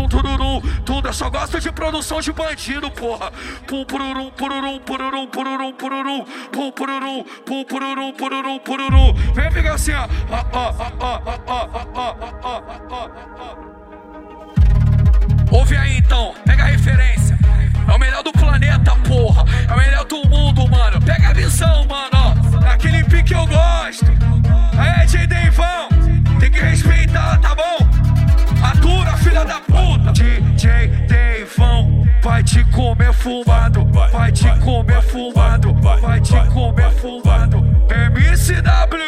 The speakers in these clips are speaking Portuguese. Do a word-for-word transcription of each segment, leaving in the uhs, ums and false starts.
tururum, tururum, tudo. Eu só gosto de produção de bandido, porra. Pum, pururum, pururum, pururum, pururum, pururum, pum, pururum, pum, pururum, pururum, pururum. Vem pegar assim, ó. Ó, ó, ó, ó, ó, ó, ó, ó, ó. Ouve aí então, pega a referência. É o melhor do planeta, porra. É o melhor do mundo, mano. Pega a visão, mano, ó. É aquele pique que eu gosto. Aí, D J Deivão, tem que respeitar, tá bom? Atura, filha da puta. D J Deivão vai te comer fumado. Vai te comer fumado. Vai te comer fumado. M C W.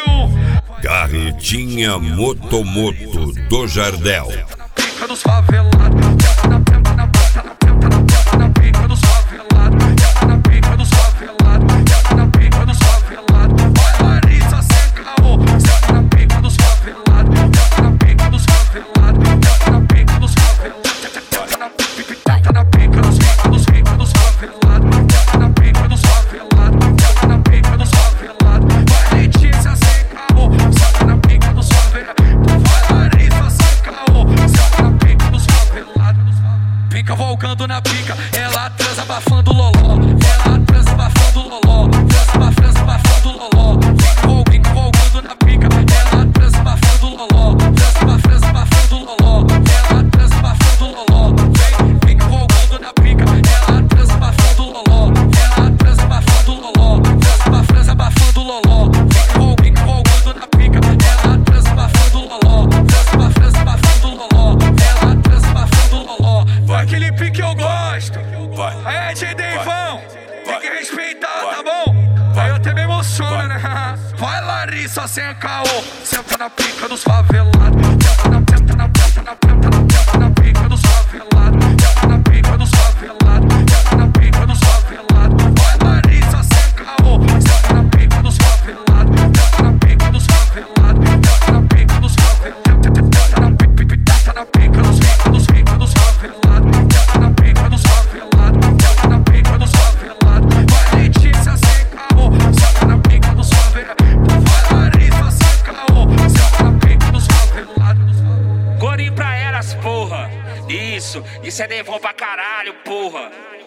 Carretinha Motomoto do Jardel. Pica dos favelados. Na pica, na pica, na pica, na pica, na pica dos favelados. Na pica dos favelados. Na pica dos favelados. Vai Larissa sem caô. Na pica dos favelados. Na pica dos favelados. Na pica dos favelados. Na pica, na pica dos dos pica dos favelados. Na pica dos favelados. Na pica dos favelados. Vai Letícia sem caô. Na pica dos favelados. Vai Larissa sem caô. Na pica dos favelados. Pica volcando na pica, ela transa abafando loló. Ela transa abafando loló. Transa abafando, abafando loló. Pica volcando na pica, ela transa abafando loló. Transa abafando, abafando loló. Ela transa abafando loló. Vem, pica volcando na pica, ela transa abafando loló. Ela transa abafando loló. Transa abafando loló. Pica volcando na pica, ela transa abafando loló. Transa abafando loló. Ela transa abafando loló. Vai aquele pique que eu gosto. Vai. Aí, D J Deivão, tem que respeitar, tá bom? Aí eu até me emociono, né? Vai Larissa sem caô. Senta na pica dos favelados. Senta na pica, na pica, na pica, na pica, na pica dos favelados. Senta na pica dos favelados. Senta na pica dos favelados. Vai Larissa sem caô. Senta na pica dos favelados. Senta na pica dos favelados. Senta na pica dos favelados. Senta na pica, senta na pica dos pica dos pica dos favelados. Senta na pica dos favelados. Senta na pica dos favelados. Vai Letícia sem caô. Senta na pica dos favelados. Vai Larissa sem caô. Senta na pica dos favelados. Gorim pra elas, porra. Isso, isso é Deivão pra caralho, porra.